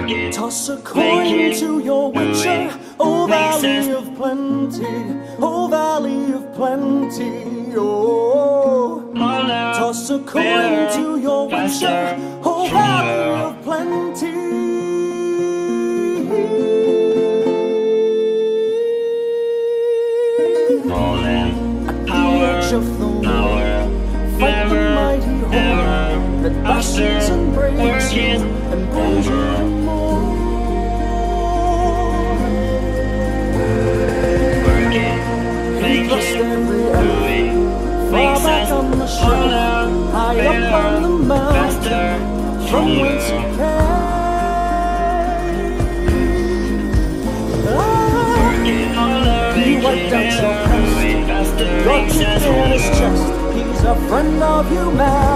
Toss a coin to your witcher, oh valley of plenty, oh valley of plenty, oh. Toss a coin to your witcher, oh valley of plenty. At the edge of the world, fight the mighty horde that bashes and breaks you and brings you more. You thrust every enemy far back on the shore, high up on the mountain, from whence you came. He wiped out your past, got you in his chest. He's a friend of humanity.